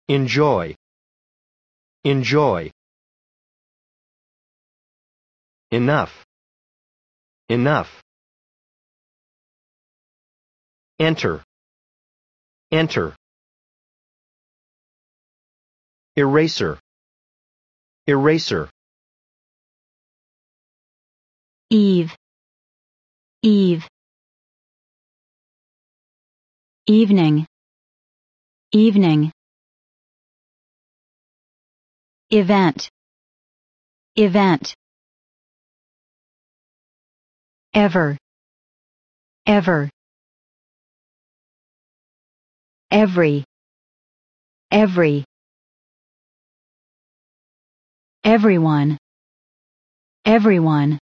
enjoy, enjoy. Enough, enough. Enter, enter. Eraser, eraser. Eve, eve. Evening, evening. Event, event. Ever, ever. Every, every. Everyone, everyone.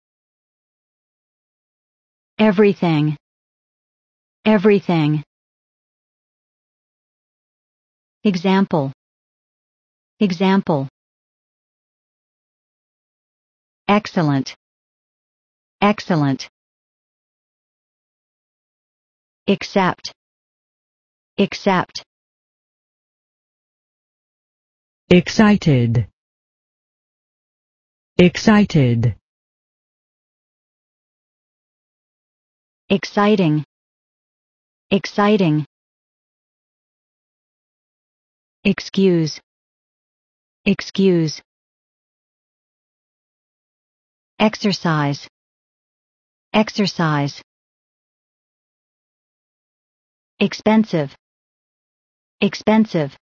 Everything, everything. Example, example. Excellent, excellent. Accept, accept. Excited, excited. Exciting, exciting. Excuse, excuse. Exercise, exercise. Expensive, expensive.